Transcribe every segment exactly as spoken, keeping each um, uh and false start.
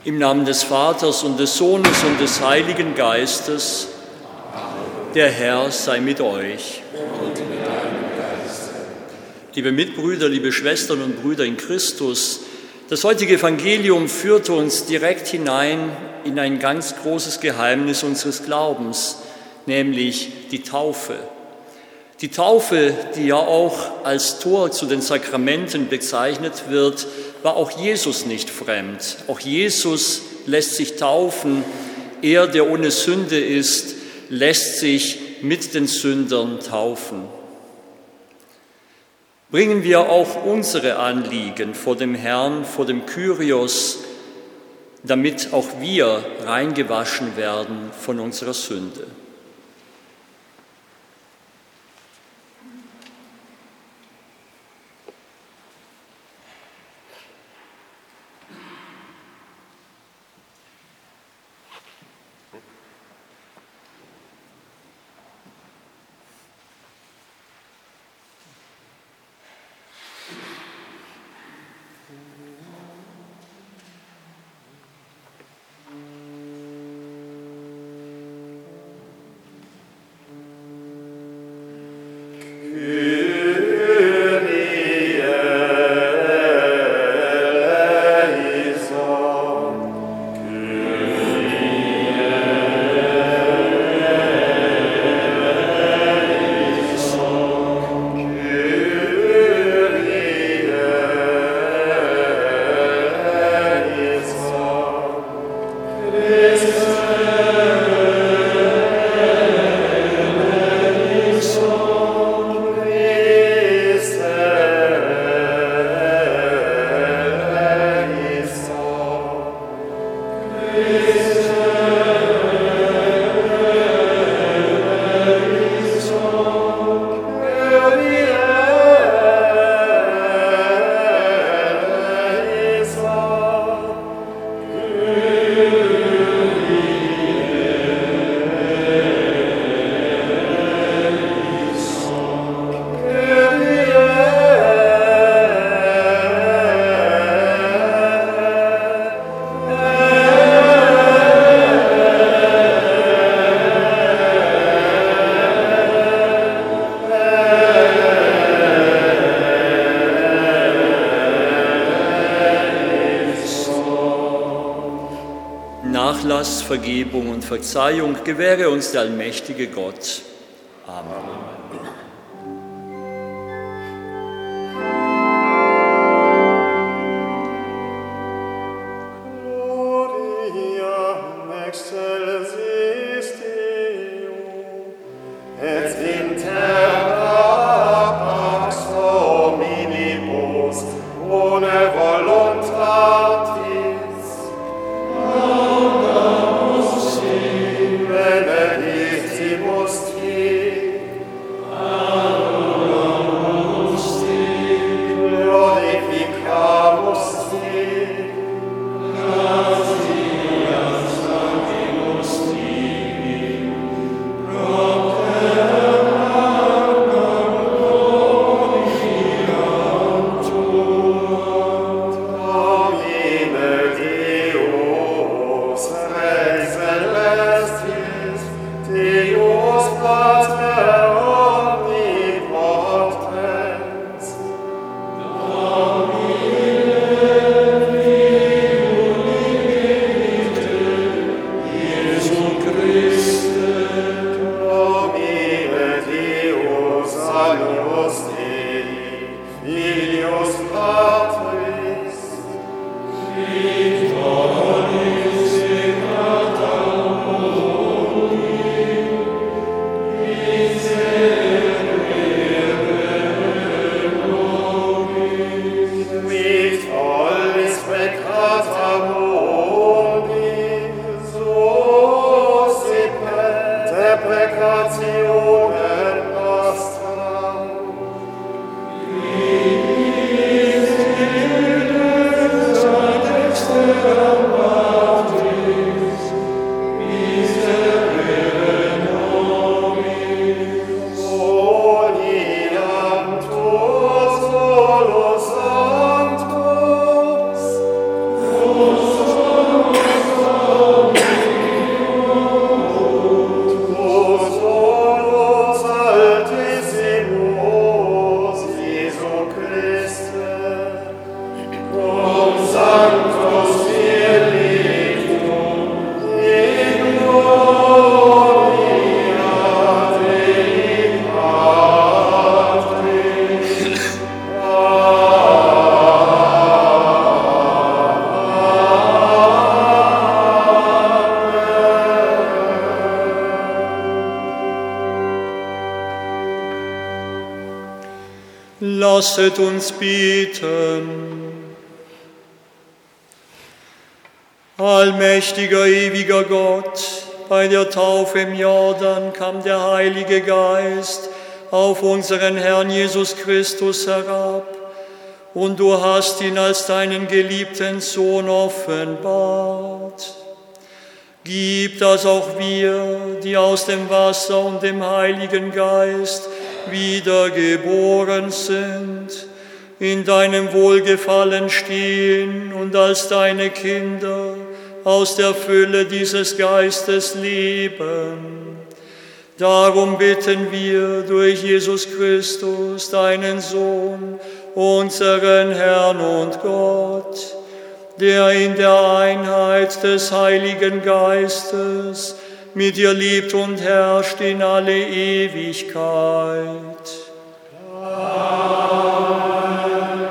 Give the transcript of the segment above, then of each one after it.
Im Namen des Vaters und des Sohnes und des Heiligen Geistes, der Herr sei mit euch. Und mit deinem Geiste. Liebe Mitbrüder, liebe Schwestern und Brüder in Christus, das heutige Evangelium führt uns direkt hinein in ein ganz großes Geheimnis unseres Glaubens, nämlich die Taufe. Die Taufe, die ja auch als Tor zu den Sakramenten bezeichnet wird, war auch Jesus nicht fremd. Auch Jesus lässt sich taufen. Er, der ohne Sünde ist, lässt sich mit den Sündern taufen. Bringen wir auch unsere Anliegen vor dem Herrn, vor dem Kyrios, damit auch wir reingewaschen werden von unserer Sünde. Nachlass, Vergebung und Verzeihung gewähre uns der allmächtige Gott. Amen. Lasset uns beten. Allmächtiger, ewiger Gott, bei der Taufe im Jordan kam der Heilige Geist auf unseren Herrn Jesus Christus herab, und du hast ihn als deinen geliebten Sohn offenbart. Gib, dass auch wir, die aus dem Wasser und dem Heiligen Geist wiedergeboren sind, in deinem Wohlgefallen stehen und als deine Kinder aus der Fülle dieses Geistes leben. Darum bitten wir durch Jesus Christus, deinen Sohn, unseren Herrn und Gott, der in der Einheit des Heiligen Geistes mit dir lebt und herrscht in alle Ewigkeit. Amen.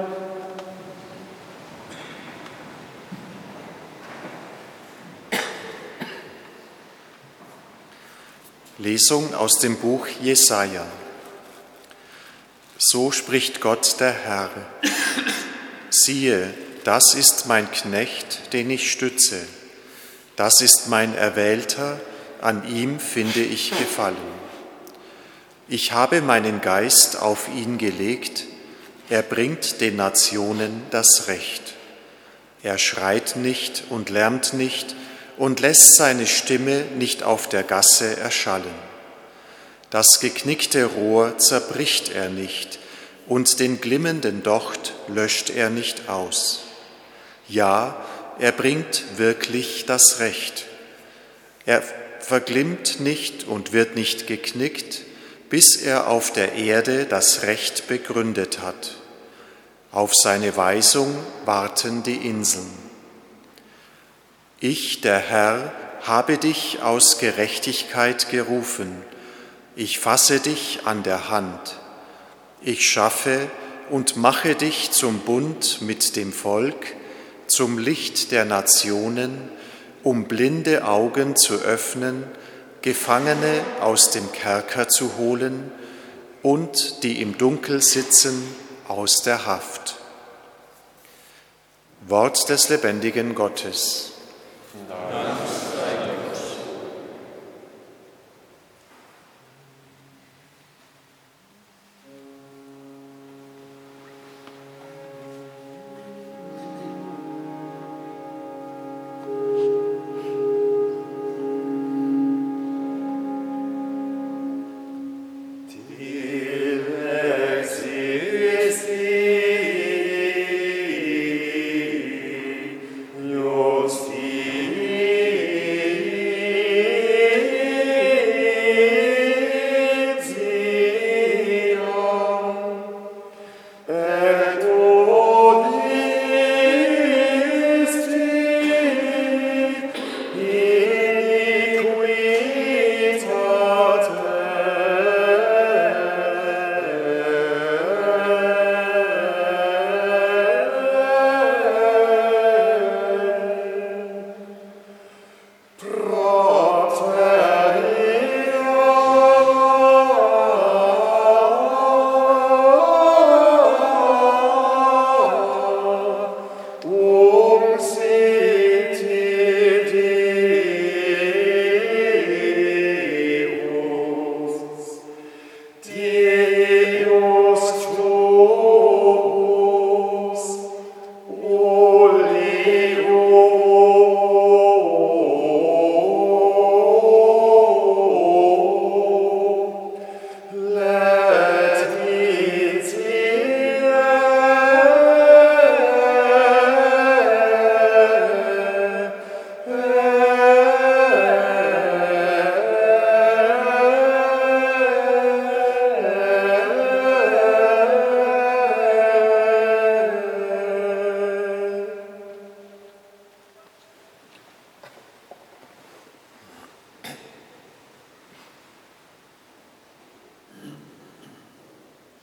Lesung aus dem Buch Jesaja. So spricht Gott der Herr: Siehe, das ist mein Knecht, den ich stütze. Das ist mein Erwählter, an ihm finde ich Gefallen. Ich habe meinen Geist auf ihn gelegt, er bringt den Nationen das Recht. Er schreit nicht und lärmt nicht und lässt seine Stimme nicht auf der Gasse erschallen. Das geknickte Rohr zerbricht er nicht und den glimmenden Docht löscht er nicht aus. Ja, er bringt wirklich das Recht. Er verglimmt nicht und wird nicht geknickt, bis er auf der Erde das Recht begründet hat. Auf seine Weisung warten die Inseln. Ich, der Herr, habe dich aus Gerechtigkeit gerufen. Ich fasse dich an der Hand. Ich schaffe und mache dich zum Bund mit dem Volk, zum Licht der Nationen, um blinde Augen zu öffnen, Gefangene aus dem Kerker zu holen und die im Dunkel sitzen aus der Haft. Wort des lebendigen Gottes. Dank. Justi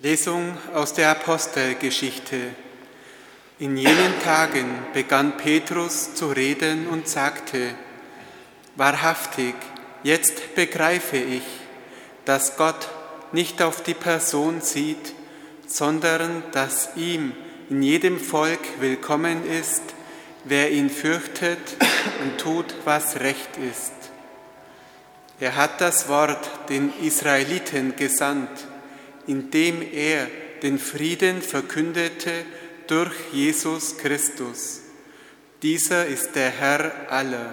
Lesung aus der Apostelgeschichte. In jenen Tagen begann Petrus zu reden und sagte: Wahrhaftig, jetzt begreife ich, dass Gott nicht auf die Person sieht, sondern dass ihm in jedem Volk willkommen ist, wer ihn fürchtet und tut, was recht ist. Er hat das Wort den Israeliten gesandt, indem er den Frieden verkündete durch Jesus Christus. Dieser ist der Herr aller.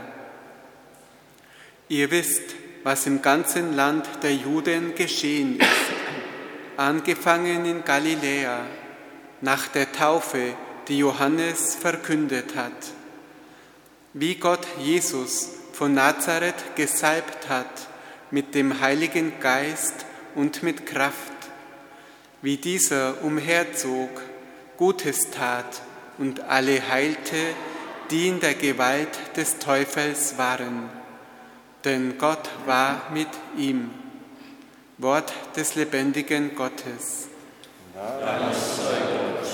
Ihr wisst, was im ganzen Land der Juden geschehen ist, angefangen in Galiläa, nach der Taufe, die Johannes verkündet hat, wie Gott Jesus von Nazareth gesalbt hat mit dem Heiligen Geist und mit Kraft, wie dieser umherzog, Gutes tat und alle heilte, die in der Gewalt des Teufels waren. Denn Gott war mit ihm. Wort des lebendigen Gottes. Dank sei Gott.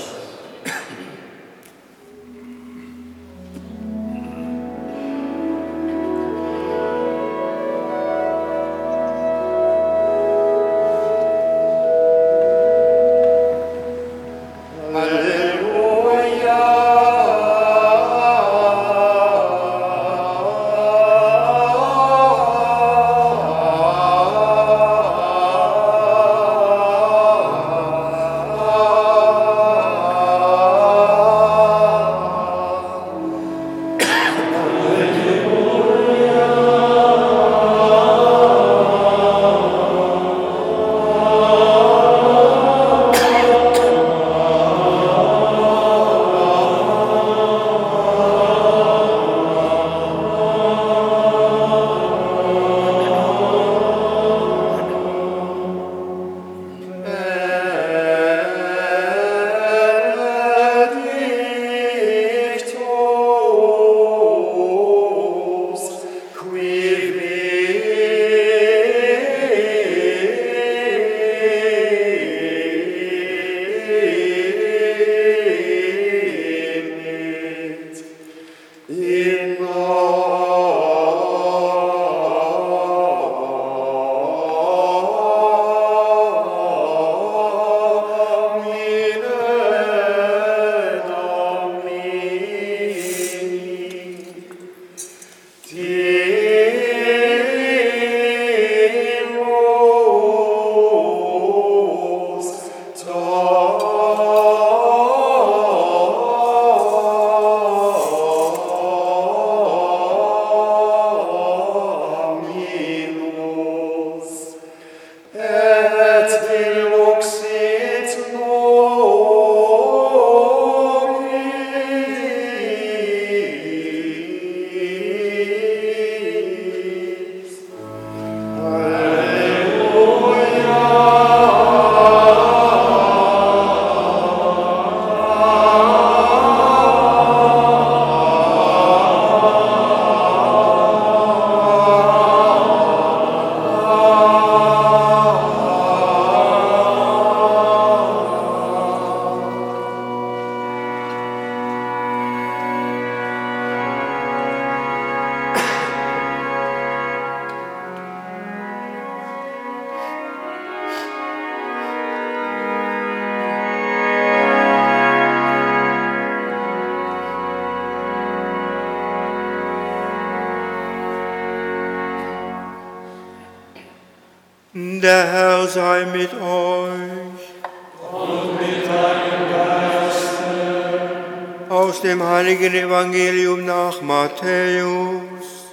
Der Herr sei mit euch. Und mit deinem Geiste. Aus dem heiligen Evangelium nach Matthäus.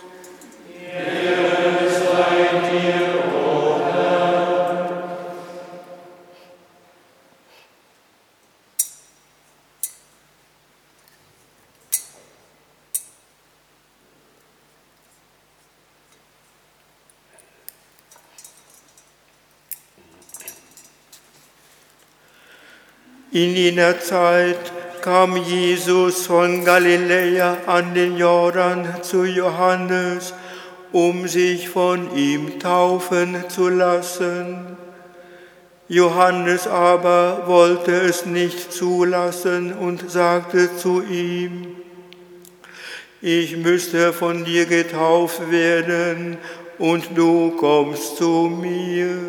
Ehre sei dir, o Herr. In jener Zeit kam Jesus von Galiläa an den Jordan zu Johannes, um sich von ihm taufen zu lassen. Johannes aber wollte es nicht zulassen und sagte zu ihm: Ich müsste von dir getauft werden, und du kommst zu mir.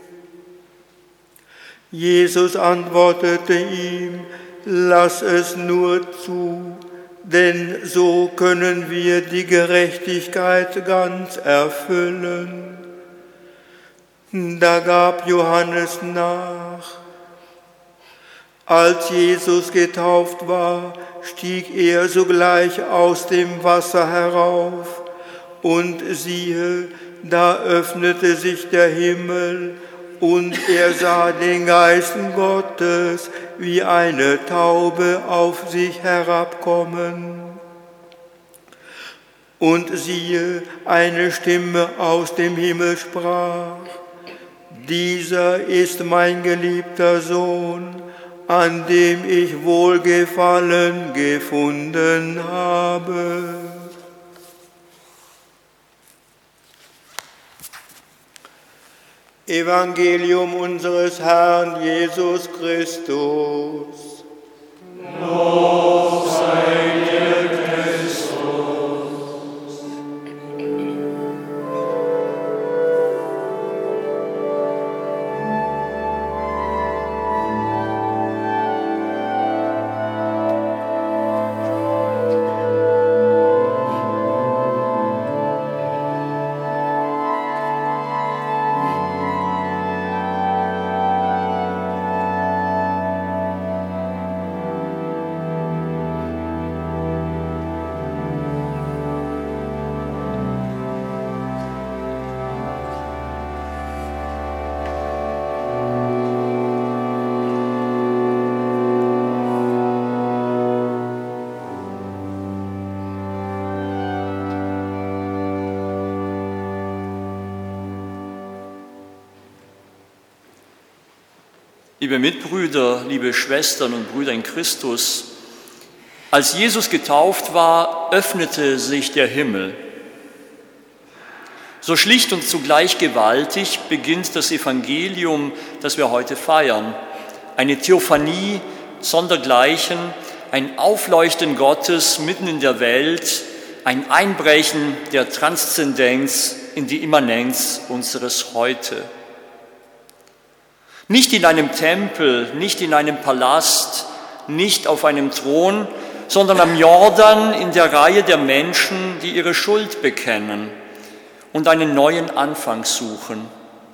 Jesus antwortete ihm: Lass es nur zu, denn so können wir die Gerechtigkeit ganz erfüllen. Da gab Johannes nach. Als Jesus getauft war, stieg er sogleich aus dem Wasser herauf, und siehe, da öffnete sich der Himmel, und er sah den Geist Gottes wie eine Taube auf sich herabkommen. Und siehe, eine Stimme aus dem Himmel sprach: Dieser ist mein geliebter Sohn, an dem ich Wohlgefallen gefunden habe. Evangelium unseres Herrn Jesus Christus. Lob sei dir, Christus. Liebe Mitbrüder, liebe Schwestern und Brüder in Christus, als Jesus getauft war, öffnete sich der Himmel. So schlicht und zugleich gewaltig beginnt das Evangelium, das wir heute feiern. Eine Theophanie sondergleichen, ein Aufleuchten Gottes mitten in der Welt, ein Einbrechen der Transzendenz in die Immanenz unseres Heute. Nicht in einem Tempel, nicht in einem Palast, nicht auf einem Thron, sondern am Jordan in der Reihe der Menschen, die ihre Schuld bekennen und einen neuen Anfang suchen.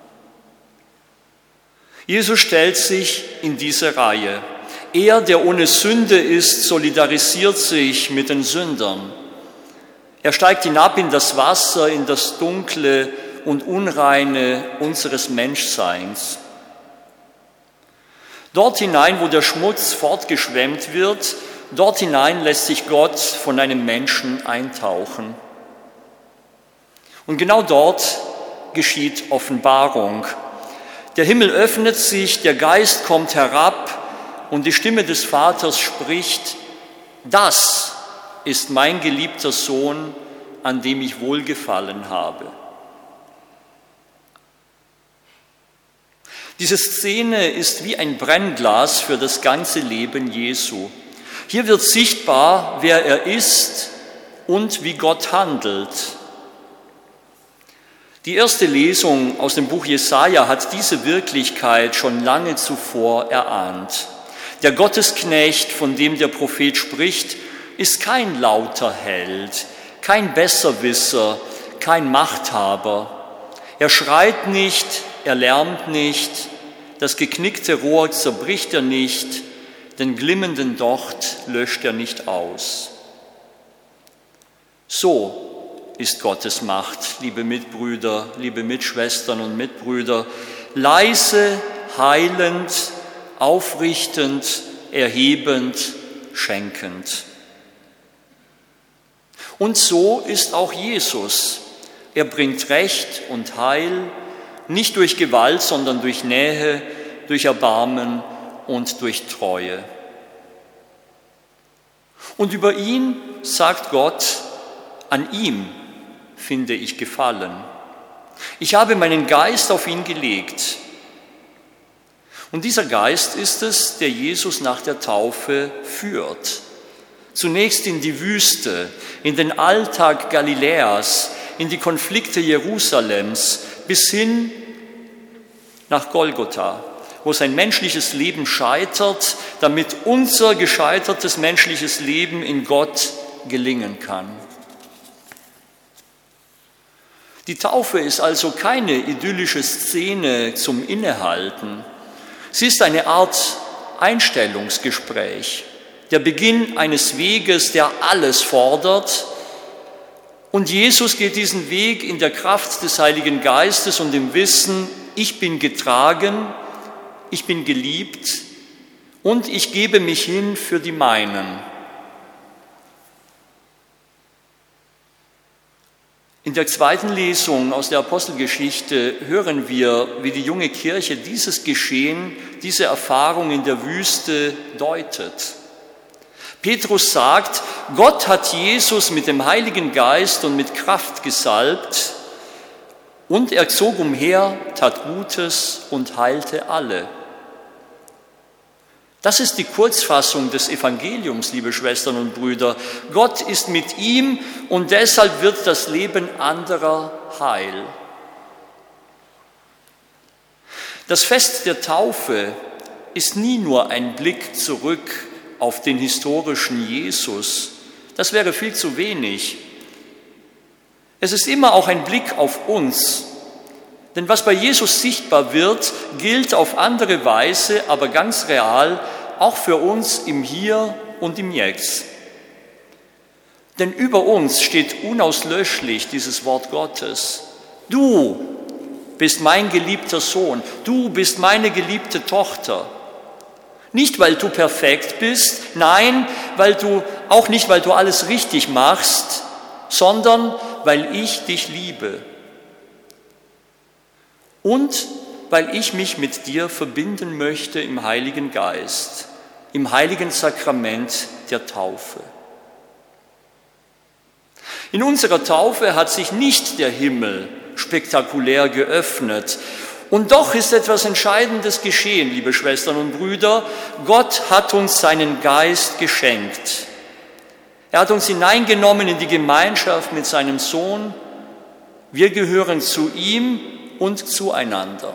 Jesus stellt sich in diese Reihe. Er, der ohne Sünde ist, solidarisiert sich mit den Sündern. Er steigt hinab in das Wasser, in das Dunkle und Unreine unseres Menschseins. Dort hinein, wo der Schmutz fortgeschwemmt wird, dort hinein lässt sich Gott von einem Menschen eintauchen. Und genau dort geschieht Offenbarung. Der Himmel öffnet sich, der Geist kommt herab und die Stimme des Vaters spricht: Das ist mein geliebter Sohn, an dem ich Wohlgefallen habe. Diese Szene ist wie ein Brennglas für das ganze Leben Jesu. Hier wird sichtbar, wer er ist und wie Gott handelt. Die erste Lesung aus dem Buch Jesaja hat diese Wirklichkeit schon lange zuvor erahnt. Der Gottesknecht, von dem der Prophet spricht, ist kein lauter Held, kein Besserwisser, kein Machthaber. Er schreit nicht, er lärmt nicht, das geknickte Rohr zerbricht er nicht, den glimmenden Docht löscht er nicht aus. So ist Gottes Macht, liebe Mitbrüder, liebe Mitschwestern und Mitbrüder, leise, heilend, aufrichtend, erhebend, schenkend. Und so ist auch Jesus. Er bringt Recht und Heil, nicht durch Gewalt, sondern durch Nähe, durch Erbarmen und durch Treue. Und über ihn sagt Gott: An ihm finde ich Gefallen. Ich habe meinen Geist auf ihn gelegt. Und dieser Geist ist es, der Jesus nach der Taufe führt. Zunächst in die Wüste, in den Alltag Galiläas, in die Konflikte Jerusalems, bis hin nach Golgotha, wo sein menschliches Leben scheitert, damit unser gescheitertes menschliches Leben in Gott gelingen kann. Die Taufe ist also keine idyllische Szene zum Innehalten. Sie ist eine Art Einstellungsgespräch, der Beginn eines Weges, der alles fordert. Und Jesus geht diesen Weg in der Kraft des Heiligen Geistes und im Wissen, ich bin getragen, ich bin geliebt und ich gebe mich hin für die meinen. In der zweiten Lesung aus der Apostelgeschichte hören wir, wie die junge Kirche dieses Geschehen, diese Erfahrung in der Wüste deutet. Petrus sagt, Gott hat Jesus mit dem Heiligen Geist und mit Kraft gesalbt und er zog umher, tat Gutes und heilte alle. Das ist die Kurzfassung des Evangeliums, liebe Schwestern und Brüder. Gott ist mit ihm und deshalb wird das Leben anderer heil. Das Fest der Taufe ist nie nur ein Blick zurück auf den historischen Jesus. Das wäre viel zu wenig. Es ist immer auch ein Blick auf uns. Denn was bei Jesus sichtbar wird, gilt auf andere Weise, aber ganz real, auch für uns im Hier und im Jetzt. Denn über uns steht unauslöschlich dieses Wort Gottes. Du bist mein geliebter Sohn, du bist meine geliebte Tochter. Nicht, weil du perfekt bist, nein, weil du, auch nicht, weil du alles richtig machst, sondern weil ich dich liebe. Und weil ich mich mit dir verbinden möchte im Heiligen Geist, im heiligen Sakrament der Taufe. In unserer Taufe hat sich nicht der Himmel spektakulär geöffnet. Und doch ist etwas Entscheidendes geschehen, liebe Schwestern und Brüder. Gott hat uns seinen Geist geschenkt. Er hat uns hineingenommen in die Gemeinschaft mit seinem Sohn. Wir gehören zu ihm und zueinander.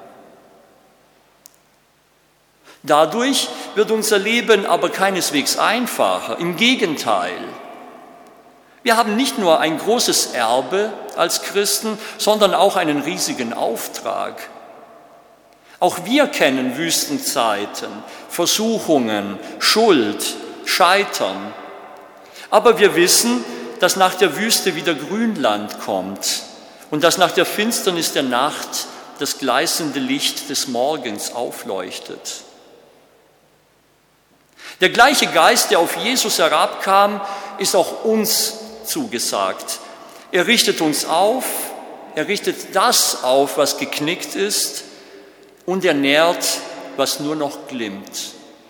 Dadurch wird unser Leben aber keineswegs einfacher. Im Gegenteil. Wir haben nicht nur ein großes Erbe als Christen, sondern auch einen riesigen Auftrag. Auch wir kennen Wüstenzeiten, Versuchungen, Schuld, Scheitern. Aber wir wissen, dass nach der Wüste wieder Grünland kommt und dass nach der Finsternis der Nacht das gleißende Licht des Morgens aufleuchtet. Der gleiche Geist, der auf Jesus herabkam, ist auch uns zugesagt. Er richtet uns auf, er richtet das auf, was geknickt ist, und er nährt, was nur noch glimmt.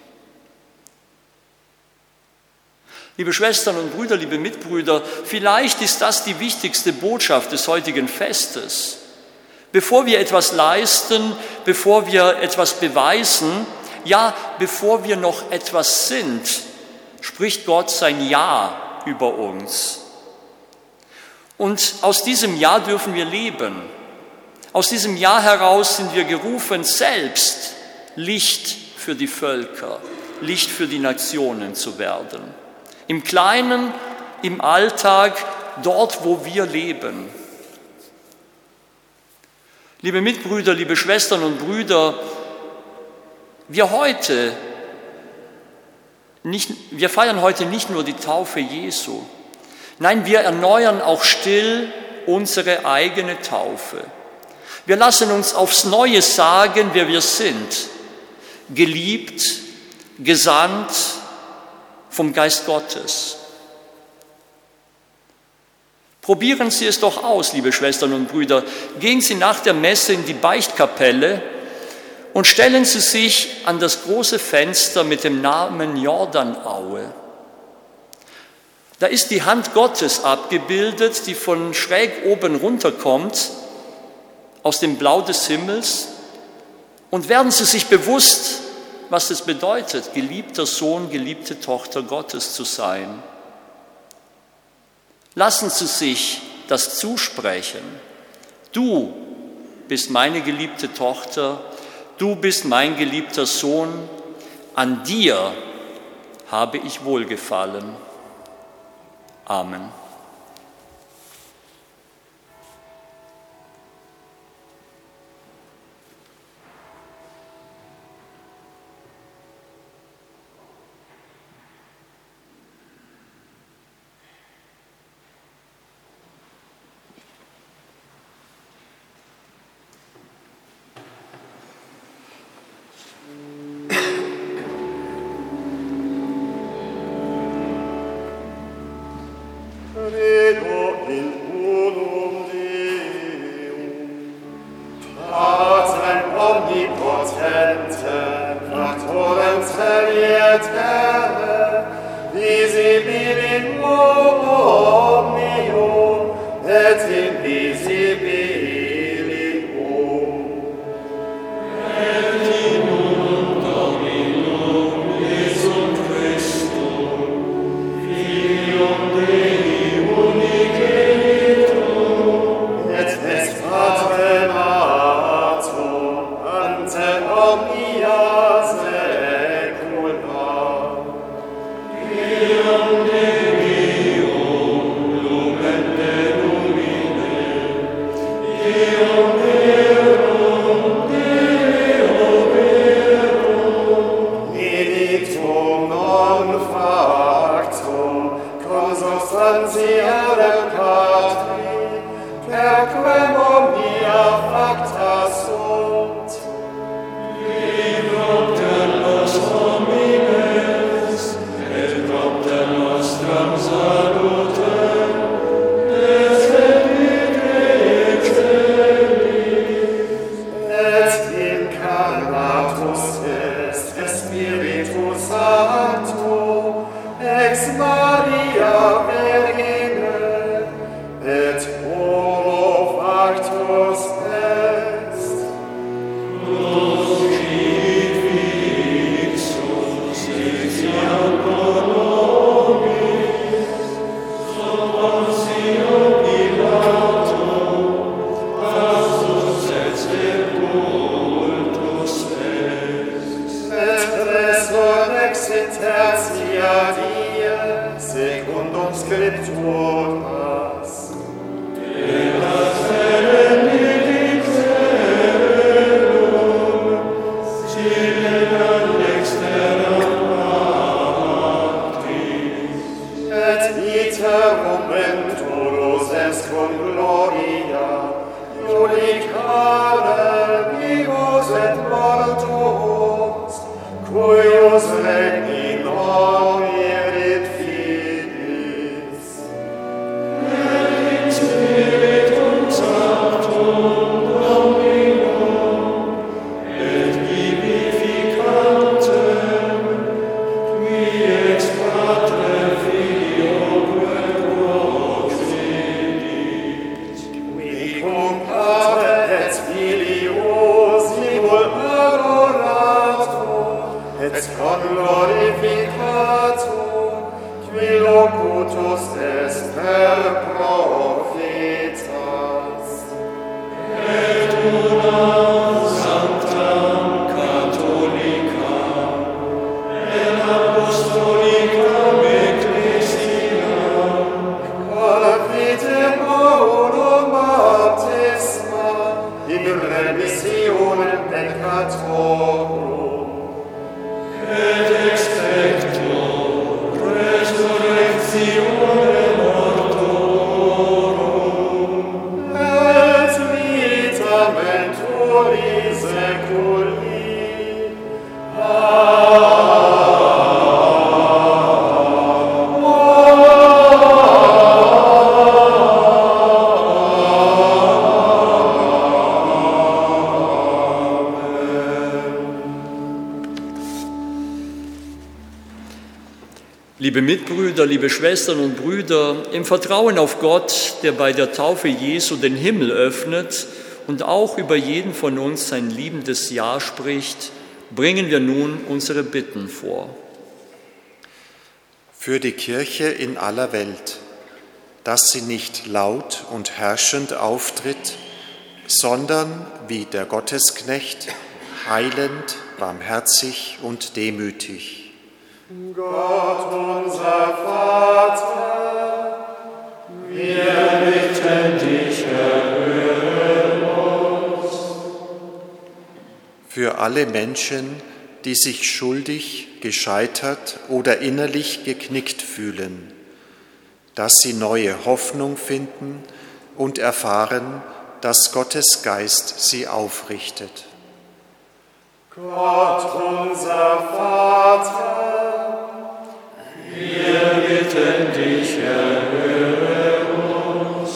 Liebe Schwestern und Brüder, liebe Mitbrüder, vielleicht ist das die wichtigste Botschaft des heutigen Festes. Bevor wir etwas leisten, bevor wir etwas beweisen, ja, bevor wir noch etwas sind, spricht Gott sein Ja über uns. Und aus diesem Ja dürfen wir leben. Aus diesem Ja heraus sind wir gerufen, selbst Licht für die Völker, Licht für die Nationen zu werden. Im Kleinen, im Alltag, dort, wo wir leben. Liebe Mitbrüder, liebe Schwestern und Brüder, wir heute, nicht, wir feiern heute nicht nur die Taufe Jesu. Nein, wir erneuern auch still unsere eigene Taufe. Wir lassen uns aufs Neue sagen, wer wir sind. Geliebt, gesandt vom Geist Gottes. Probieren Sie es doch aus, liebe Schwestern und Brüder. Gehen Sie nach der Messe in die Beichtkapelle und stellen Sie sich an das große Fenster mit dem Namen Jordanaue. Da ist die Hand Gottes abgebildet, die von schräg oben runterkommt, aus dem Blau des Himmels Und werden Sie sich bewusst, was es bedeutet, geliebter Sohn, geliebte Tochter Gottes zu sein. Lassen Sie sich das zusprechen. Du bist meine geliebte Tochter, du bist mein geliebter Sohn, an dir habe ich Wohlgefallen. Amen. Liebe Mitbrüder, liebe Schwestern und Brüder, im Vertrauen auf Gott, der bei der Taufe Jesu den Himmel öffnet und auch über jeden von uns sein liebendes Ja spricht, bringen wir nun unsere Bitten vor. Für die Kirche in aller Welt, dass sie nicht laut und herrschend auftritt, sondern wie der Gottesknecht, heilend, barmherzig und demütig. Gott, unser Vater, wir bitten dich, erhöre uns. Für alle Menschen, die sich schuldig, gescheitert oder innerlich geknickt fühlen, dass sie neue Hoffnung finden und erfahren, dass Gottes Geist sie aufrichtet. Gott, unser Vater, wir bitten dich, erhöre uns.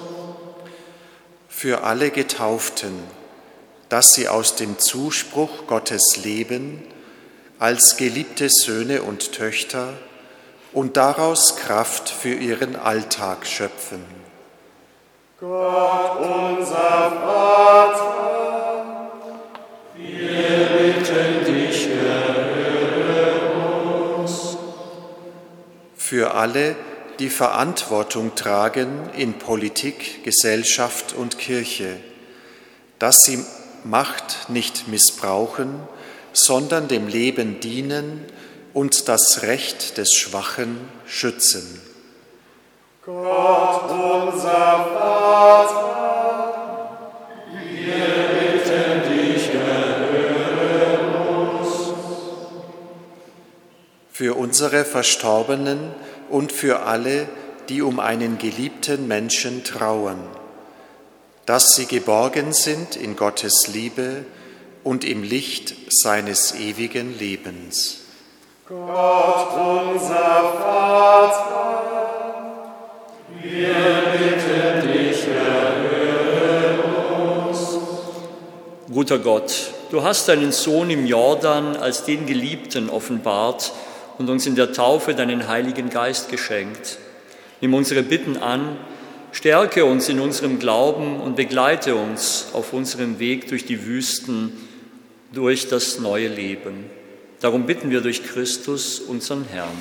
Für alle Getauften, dass sie aus dem Zuspruch Gottes leben, als geliebte Söhne und Töchter und daraus Kraft für ihren Alltag schöpfen. Gott, unser Vater, wir bitten dich, erhöre uns. Für alle, die Verantwortung tragen in Politik, Gesellschaft und Kirche, dass sie Macht nicht missbrauchen, sondern dem Leben dienen und das Recht des Schwachen schützen. Gott, unser Vater, wir bitten dich, erhöre uns. Für unsere Verstorbenen und für alle, die um einen geliebten Menschen trauern, dass sie geborgen sind in Gottes Liebe und im Licht seines ewigen Lebens. Gott, unser Vater, wir bitten dich, erhöre uns. Guter Gott, du hast deinen Sohn im Jordan als den Geliebten offenbart und uns in der Taufe deinen Heiligen Geist geschenkt. Nimm unsere Bitten an, stärke uns in unserem Glauben und begleite uns auf unserem Weg durch die Wüsten, durch das neue Leben. Darum bitten wir durch Christus, unseren Herrn.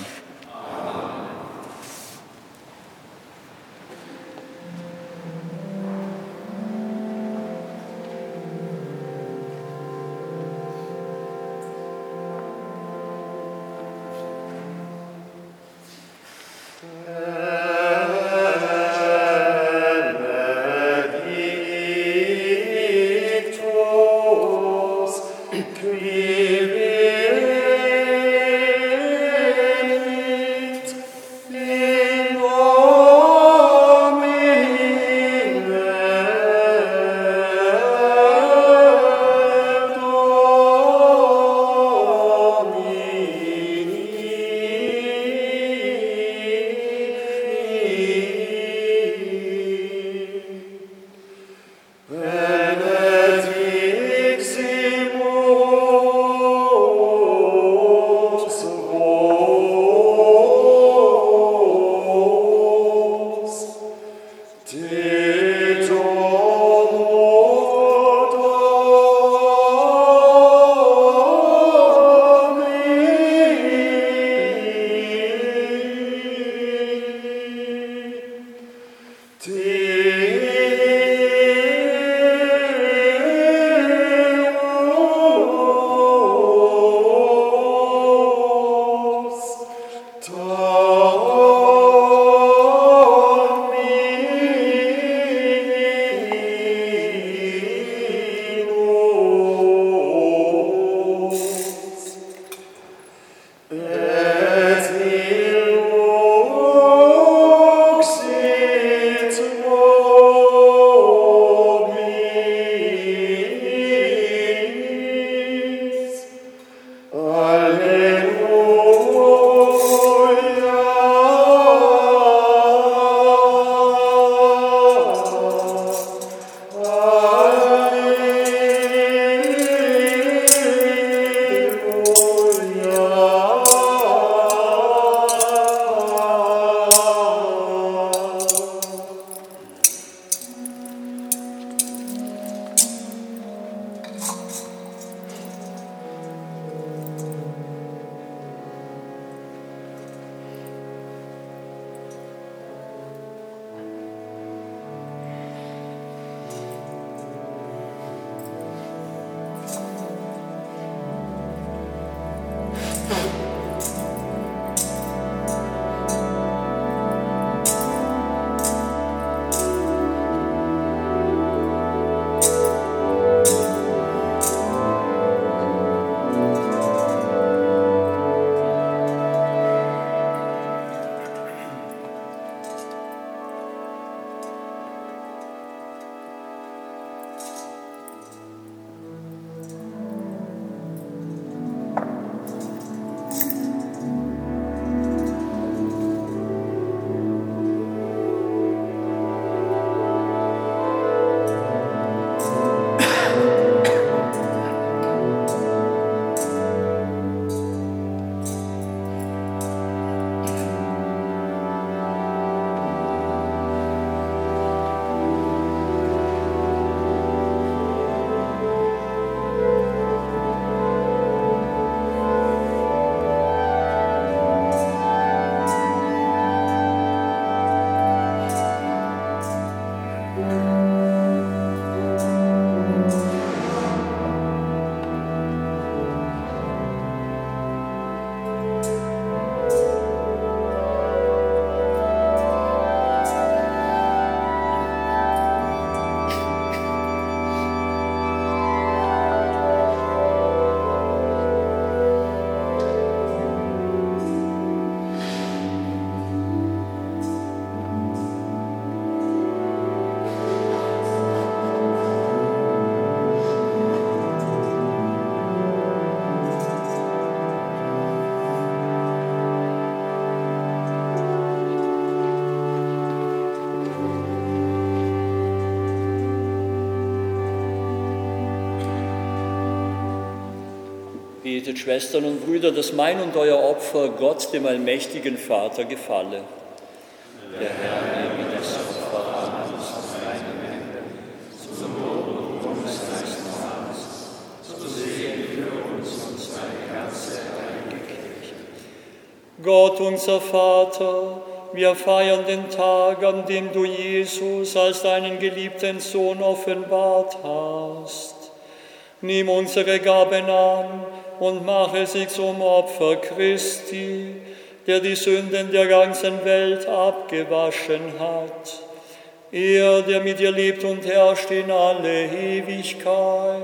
Betet, Schwestern und Brüder, dass mein und euer Opfer Gott, dem allmächtigen Vater, gefalle. Der Herr nehme das Opfer an aus seinem Hände, zum Lob und Ruhm seines Namens, so segne für uns und seine ganze heilige Kirche. Gott, unser Vater, wir feiern den Tag, an dem du Jesus als deinen geliebten Sohn offenbart hast. Nimm unsere Gaben an und mache sie zum Opfer Christi, der die Sünden der ganzen Welt abgewaschen hat. Er, der mit dir lebt und herrscht in alle Ewigkeit.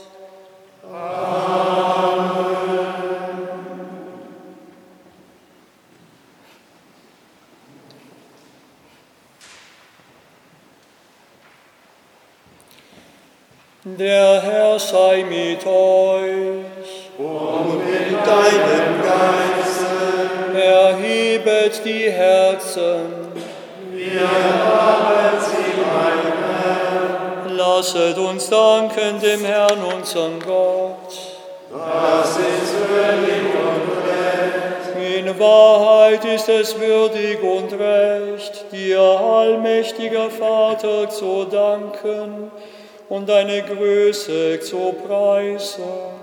Amen. Der Herr sei mit euch. Und mit deinem Geiste. Erhebet die Herzen. Wir haben sie, mein Herr. Lasset uns danken dem Herrn, unserem Gott. Das ist würdig und recht. In Wahrheit ist es würdig und recht, dir, allmächtiger Vater, zu danken und deine Größe zu preisen.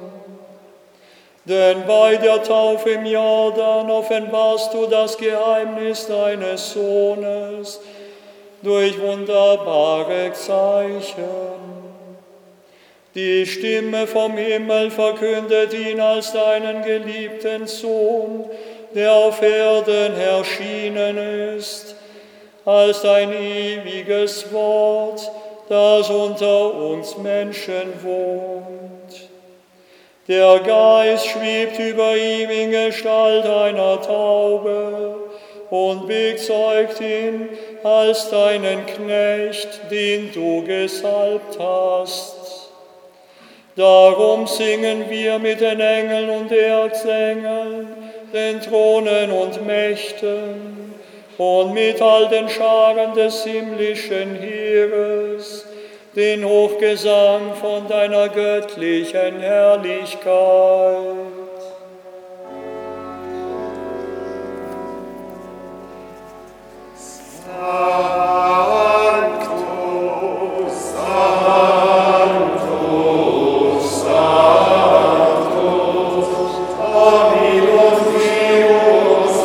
Denn bei der Taufe im Jordan offenbarst du das Geheimnis deines Sohnes durch wunderbare Zeichen. Die Stimme vom Himmel verkündet ihn als deinen geliebten Sohn, der auf Erden erschienen ist, als dein ewiges Wort, das unter uns Menschen wohnt. Der Geist schwebt über ihm in Gestalt einer Taube und bezeugt ihn als deinen Knecht, den du gesalbt hast. Darum singen wir mit den Engeln und Erzengel, den Thronen und Mächten, und mit all den Scharen des himmlischen Heeres, den Hochgesang von deiner göttlichen Herrlichkeit. Sanctus, Sanctus, Sanctus, Dominus Deus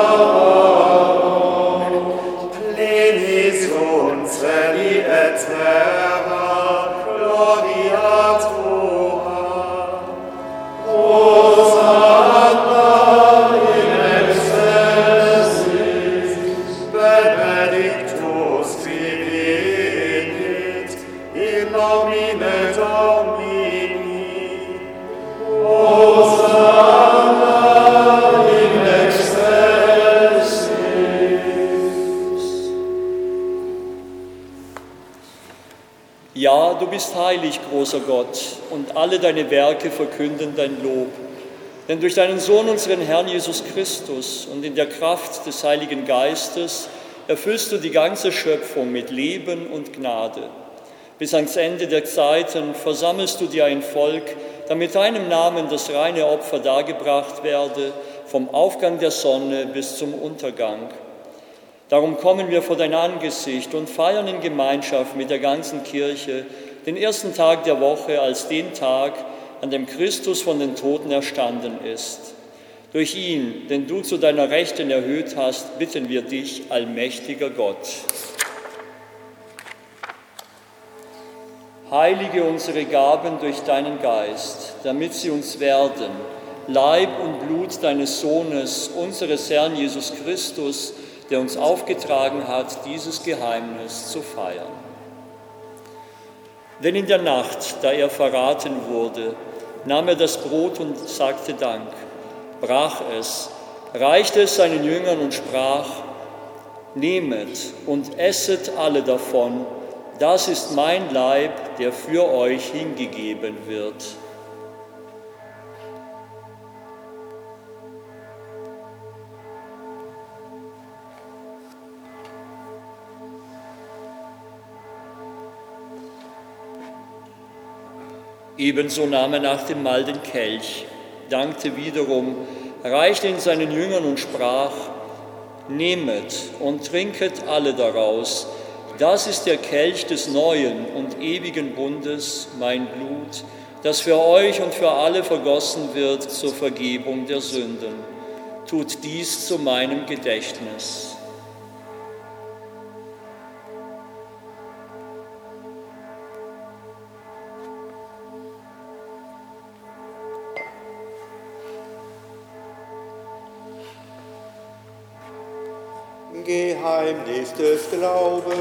Sabaoth, plenis concedi et terra, gloria tua. Hosanna in excelsis, benedictus qui venit in nomine Domini. Hosanna in excelsis. Ja, du bist heilig, großer Gott, und alle deine Werke verkünden dein Lob. Denn durch deinen Sohn, unseren Herrn Jesus Christus, und in der Kraft des Heiligen Geistes erfüllst du die ganze Schöpfung mit Leben und Gnade. Bis ans Ende der Zeiten versammelst du dir ein Volk, damit deinem Namen das reine Opfer dargebracht werde, vom Aufgang der Sonne bis zum Untergang. Darum kommen wir vor dein Angesicht und feiern in Gemeinschaft mit der ganzen Kirche den ersten Tag der Woche als den Tag, an dem Christus von den Toten erstanden ist. Durch ihn, den du zu deiner Rechten erhöht hast, bitten wir dich, allmächtiger Gott. Heilige unsere Gaben durch deinen Geist, damit sie uns werden, Leib und Blut deines Sohnes, unseres Herrn Jesus Christus, der uns aufgetragen hat, dieses Geheimnis zu feiern. Denn in der Nacht, da er verraten wurde, nahm er das Brot und sagte Dank, brach es, reichte es seinen Jüngern und sprach, nehmet und esset alle davon, das ist mein Leib, der für euch hingegeben wird. Ebenso nahm er nach dem Mahl den Kelch, dankte wiederum, reichte ihn seinen Jüngern und sprach: Nehmet und trinket alle daraus. Das ist der Kelch des neuen und ewigen Bundes, mein Blut, das für euch und für alle vergossen wird zur Vergebung der Sünden. Tut dies zu meinem Gedächtnis. Geheimnis des Glaubens.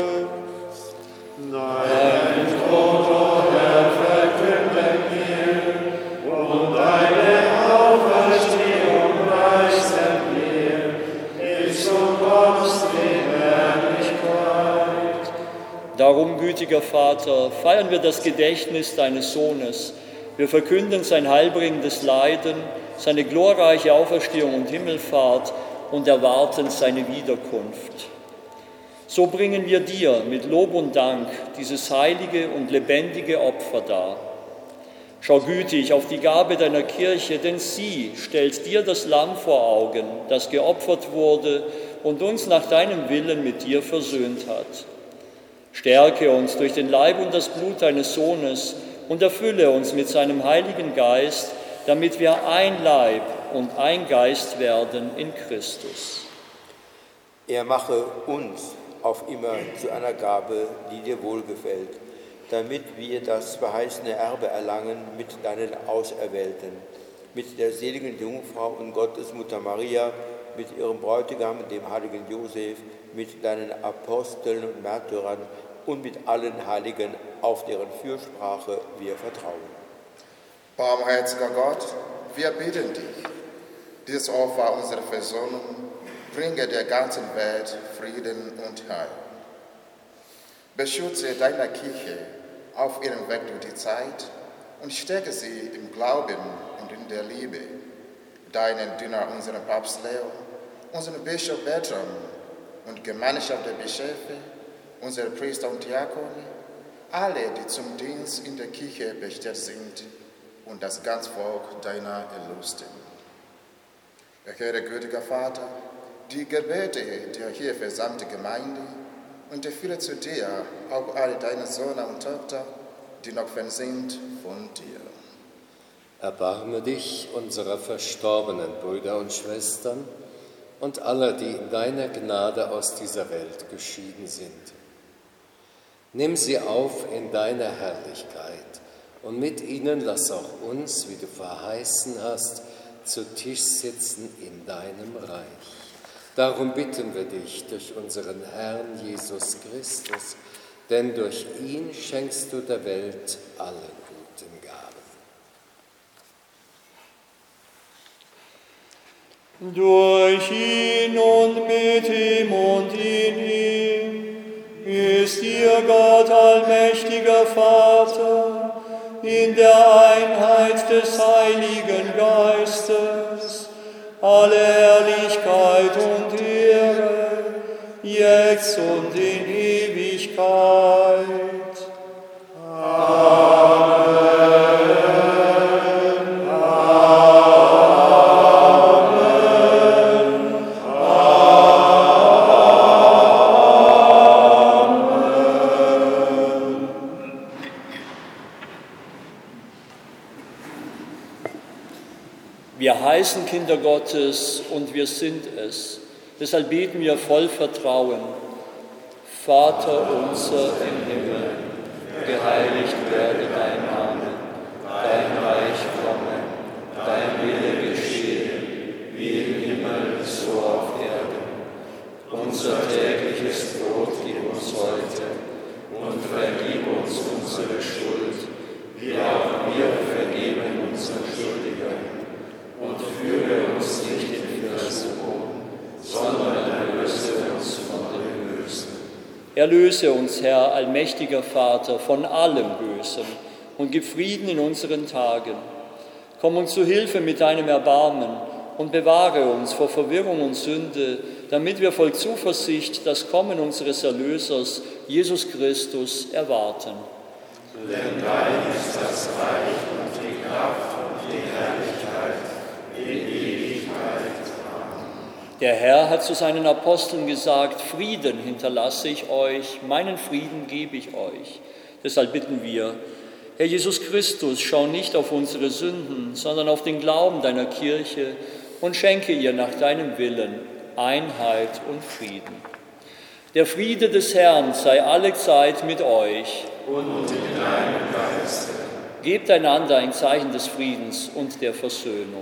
Dein Tod, o Herr, verkünden wir, und deine Auferstehung preisen wir, bis du kommst in Herrlichkeit. Darum, gütiger Vater, feiern wir das Gedächtnis deines Sohnes. Wir verkünden sein heilbringendes Leiden, seine glorreiche Auferstehung und Himmelfahrt und erwarten seine Wiederkunft. So bringen wir dir mit Lob und Dank dieses heilige und lebendige Opfer dar. Schau gütig auf die Gabe deiner Kirche, denn sie stellt dir das Lamm vor Augen, das geopfert wurde und uns nach deinem Willen mit dir versöhnt hat. Stärke uns durch den Leib und das Blut deines Sohnes und erfülle uns mit seinem Heiligen Geist, damit wir ein Leib und ein Geist werden in Christus. Er mache uns auf immer zu einer Gabe, die dir wohlgefällt, damit wir das verheißene Erbe erlangen mit deinen Auserwählten, mit der seligen Jungfrau und Gottesmutter Maria, mit ihrem Bräutigam, dem heiligen Josef, mit deinen Aposteln und Märtyrern und mit allen Heiligen, auf deren Fürsprache wir vertrauen. Barmherziger Gott, wir bitten dich, dieses Opfer unserer Versöhnung bringe der ganzen Welt Frieden und Heil. Beschütze deine Kirche auf ihrem Weg durch die Zeit und stärke sie im Glauben und in der Liebe. Deinen Diener, unseren Papst Leo, unseren Bischof Bertram und Gemeinschaft der Bischöfe, unsere Priester und Diakone, alle, die zum Dienst in der Kirche bestellt sind, und das ganze Volk deiner Erlösten. Erhöre, gütiger Vater, die Gebete der hier versammelten Gemeinde und erfülle zu dir auch alle deine Söhne und Töchter, die noch fern sind von dir. Erbarme dich unserer verstorbenen Brüder und Schwestern und aller, die in deiner Gnade aus dieser Welt geschieden sind. Nimm sie auf in deiner Herrlichkeit und mit ihnen lass auch uns, wie du verheißen hast, zu Tisch sitzen in deinem Reich. Darum bitten wir dich durch unseren Herrn Jesus Christus, denn durch ihn schenkst du der Welt alle guten Gaben. Durch ihn und mit ihm und in ihm ist dir Gott, allmächtiger Vater, in der Einheit des Heiligen Geistes, alle Herrlichkeit und Ehre, jetzt und in Ewigkeit. Amen. Wir heißen Kinder Gottes und wir sind es. Deshalb beten wir voll Vertrauen. Vater unser im Himmel, geheiligt werde dein Name, dein Reich komme, dein Wille geschehe, wie im Himmel, so auf Erden. Unser tägliches Brot gib uns heute und vergib uns unsere Schuld, wie auch wir vergeben unseren Schuldigern. Und führe uns nicht in Versuchung, sondern erlöse uns von dem Bösen. Erlöse uns, Herr, allmächtiger Vater, von allem Bösen und gib Frieden in unseren Tagen. Komm uns zu Hilfe mit deinem Erbarmen und bewahre uns vor Verwirrung und Sünde, damit wir voll Zuversicht das Kommen unseres Erlösers, Jesus Christus, erwarten. Denn dein ist das Reich und die Kraft und die Herrlichkeit Der Herr hat zu seinen Aposteln gesagt, Frieden hinterlasse ich euch, meinen Frieden gebe ich euch. Deshalb bitten wir, Herr Jesus Christus, schau nicht auf unsere Sünden, sondern auf den Glauben deiner Kirche und schenke ihr nach deinem Willen Einheit und Frieden. Der Friede des Herrn sei allezeit mit euch. Und mit deinem Geiste. Gebt einander ein Zeichen des Friedens und der Versöhnung.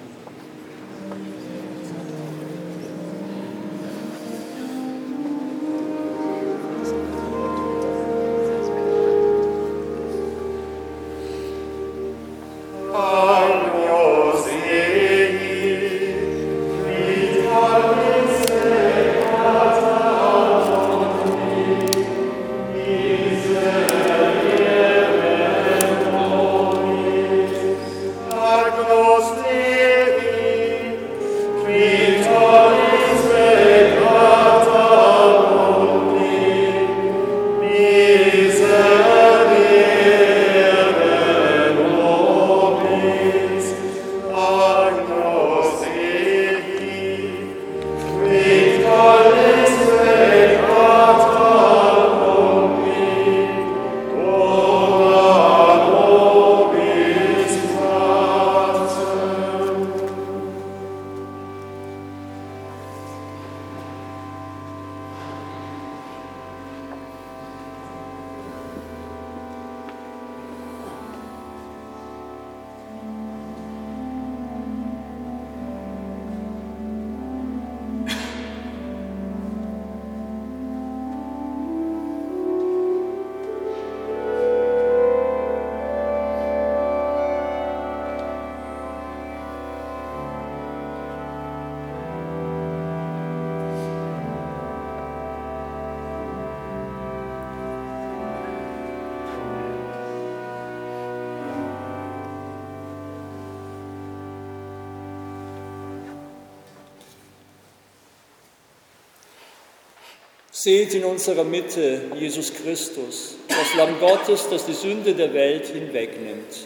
Seht in unserer Mitte Jesus Christus, das Lamm Gottes, das die Sünde der Welt hinwegnimmt.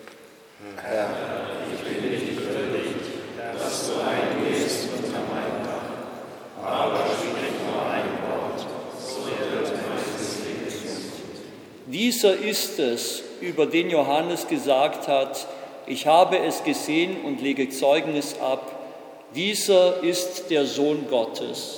Herr, ich bin nicht würdig, dass du eingehst unter mein Dach, aber sprich nur ein Wort, so wird mein Seele gesund. Dieser ist es, über den Johannes gesagt hat, ich habe es gesehen und lege Zeugnis ab, dieser ist der Sohn Gottes.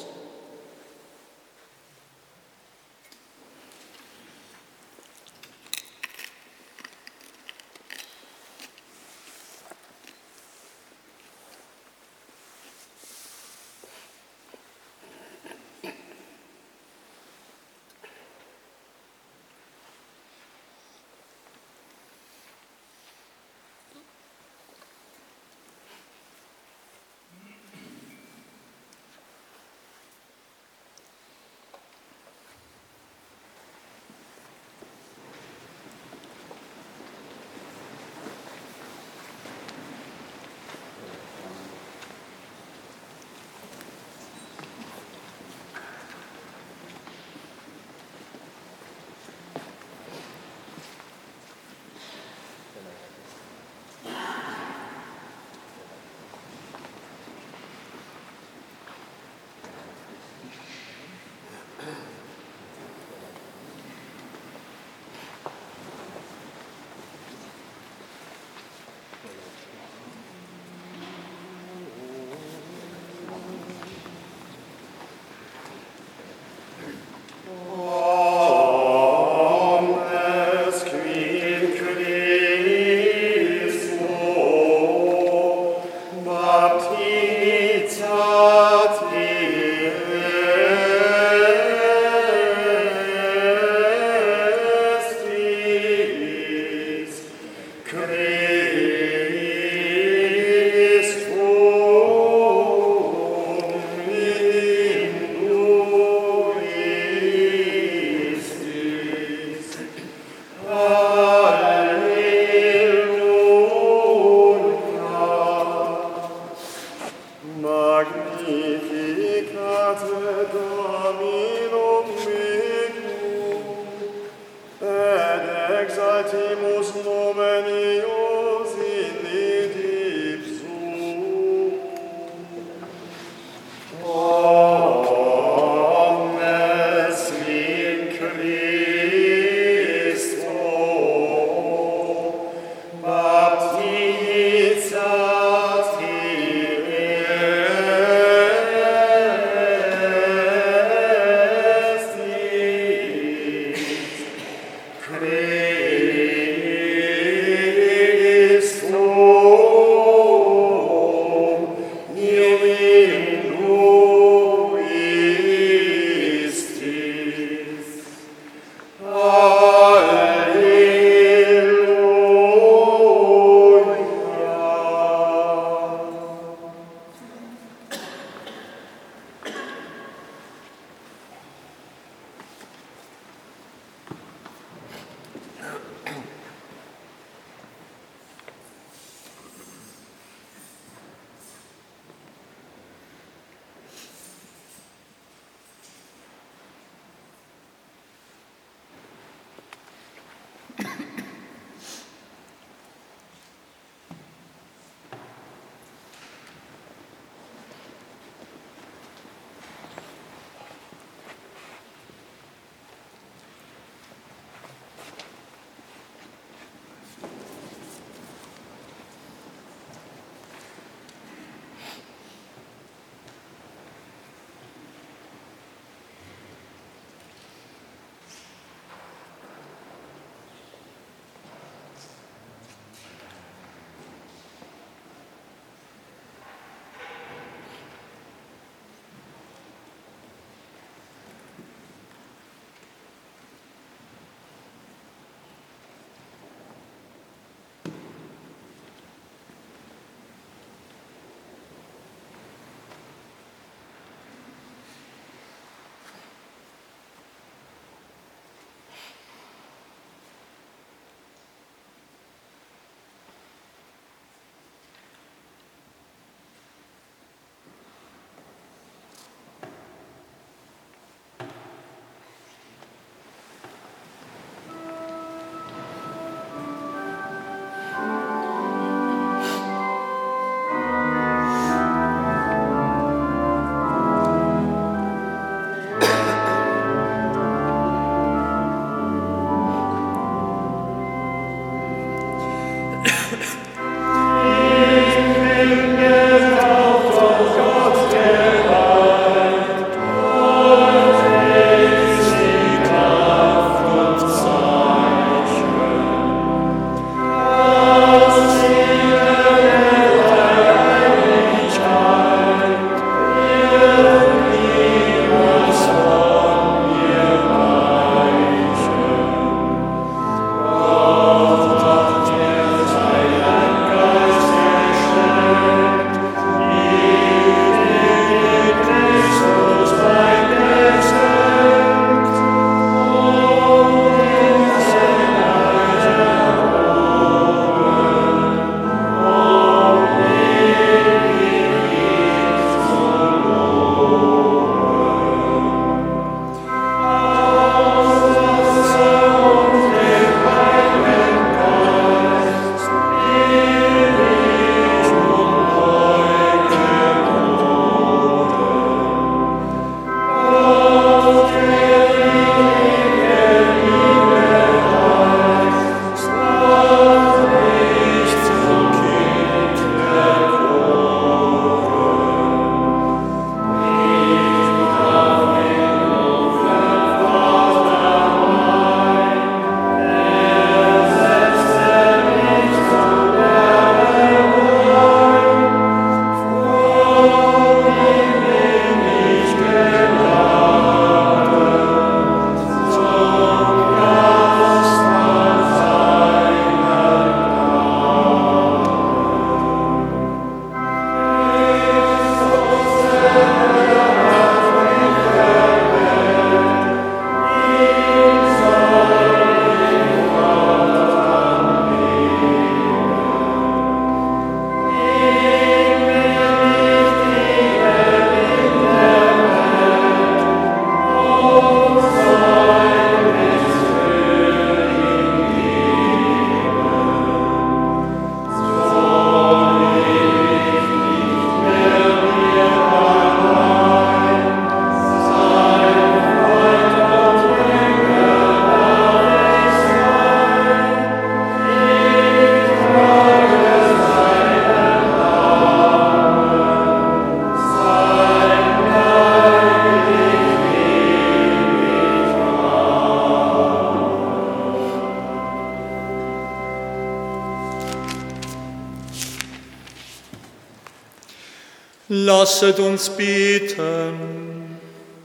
Lasset uns beten.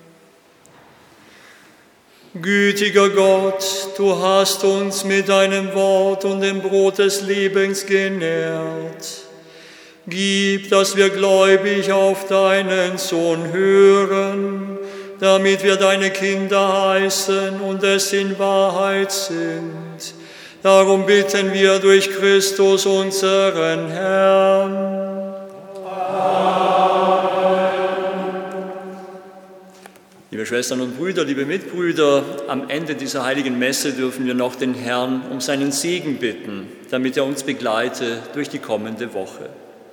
Gütiger Gott, du hast uns mit deinem Wort und dem Brot des Lebens genährt. Gib, dass wir gläubig auf deinen Sohn hören, damit wir deine Kinder heißen und es in Wahrheit sind. Darum bitten wir durch Christus unseren Herrn. Liebe Schwestern und Brüder, liebe Mitbrüder, am Ende dieser heiligen Messe dürfen wir noch den Herrn um seinen Segen bitten, damit er uns begleite durch die kommende Woche.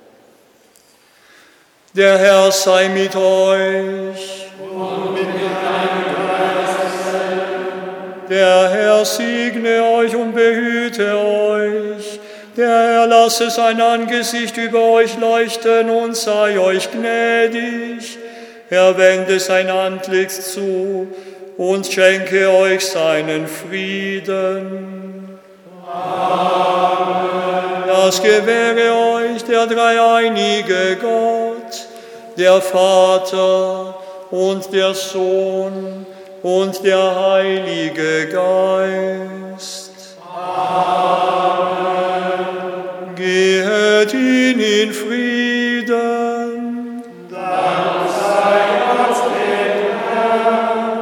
Der Herr sei mit euch. Und mit deinem Geist. Der Herr segne euch und behüte euch. Der Herr lasse sein Angesicht über euch leuchten und sei euch gnädig. Er wende sein Antlitz zu und schenke euch seinen Frieden. Amen. Das gewähre euch der dreieinige Gott, der Vater und der Sohn und der Heilige Geist. Amen. Gehet hin in Frieden. Dank sei Gott dem Herrn.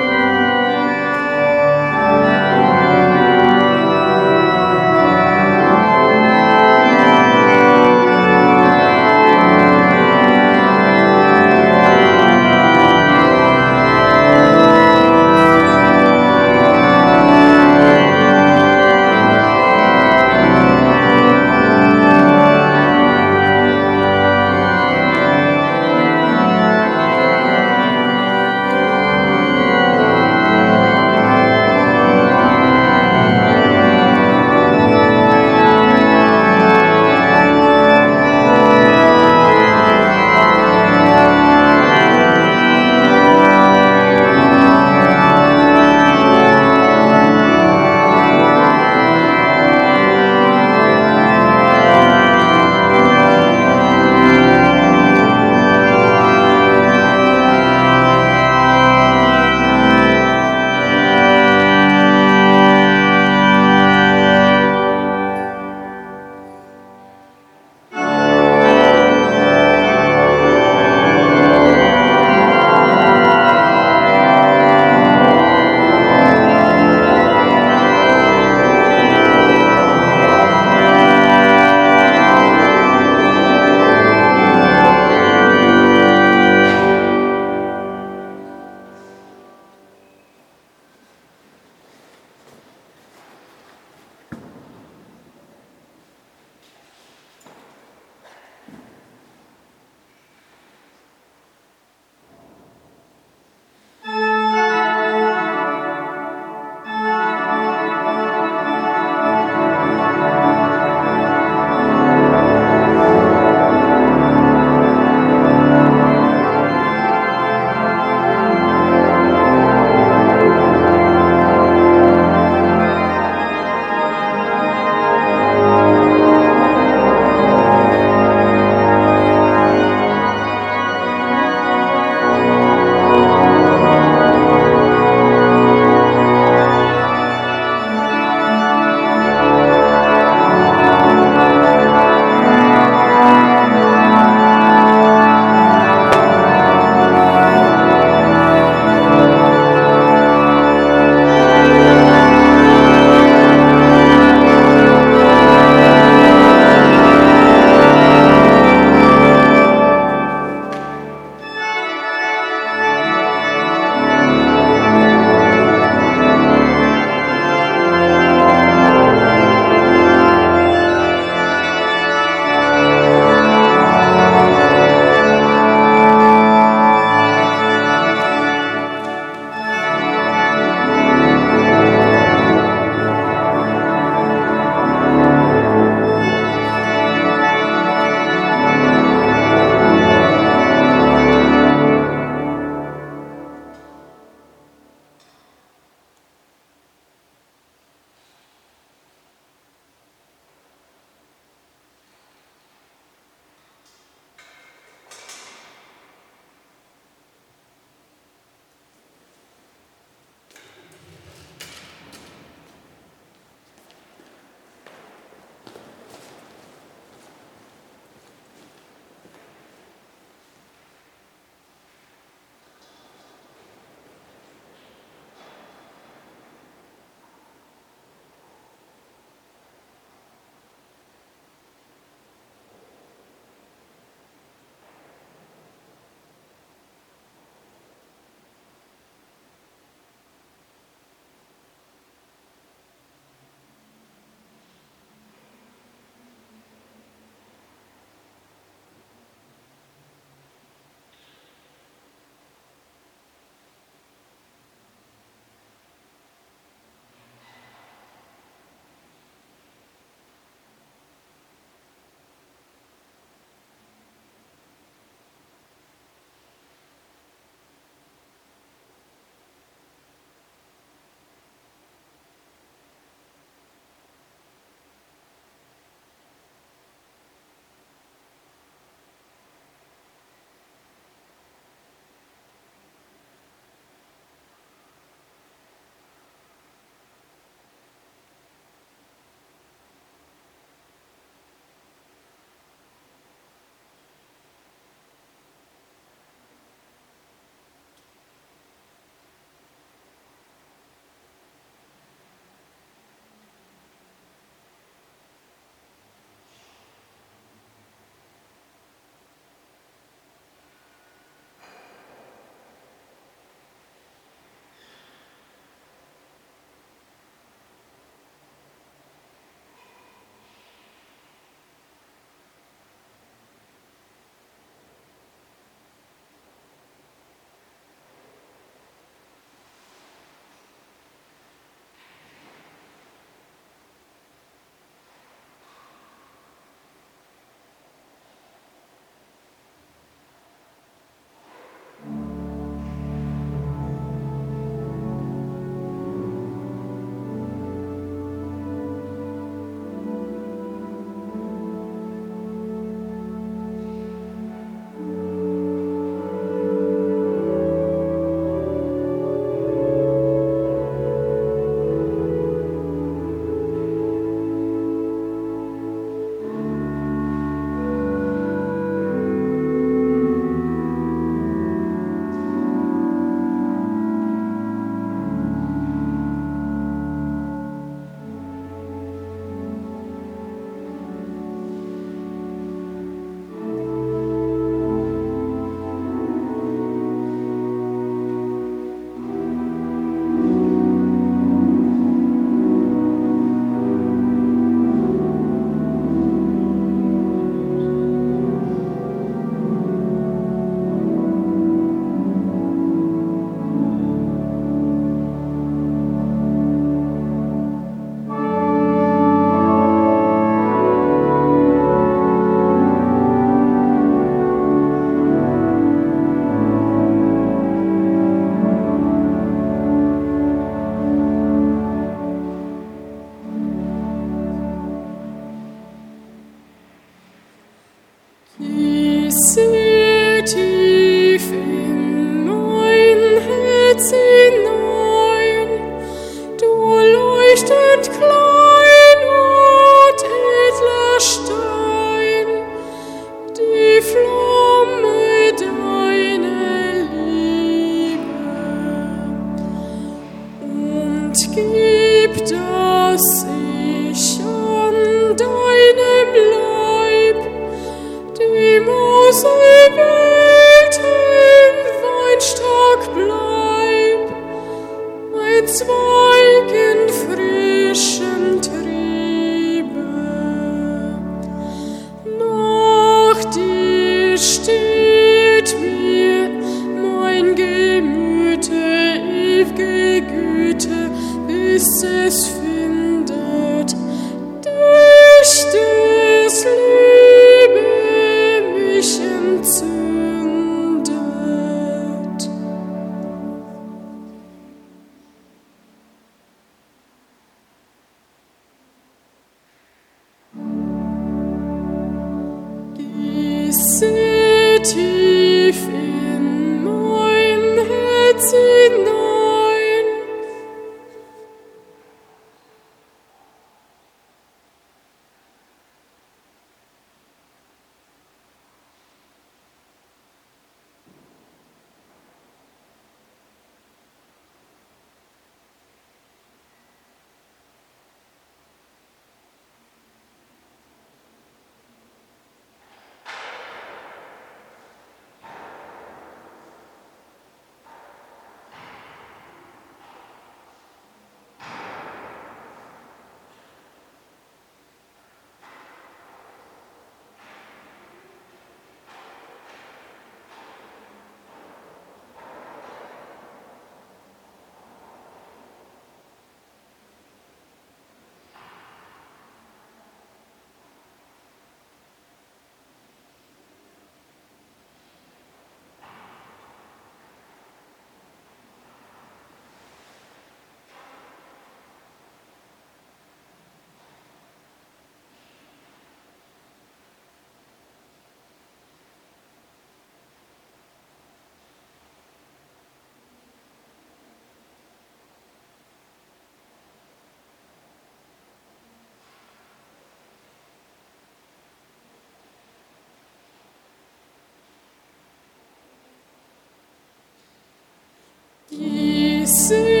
Die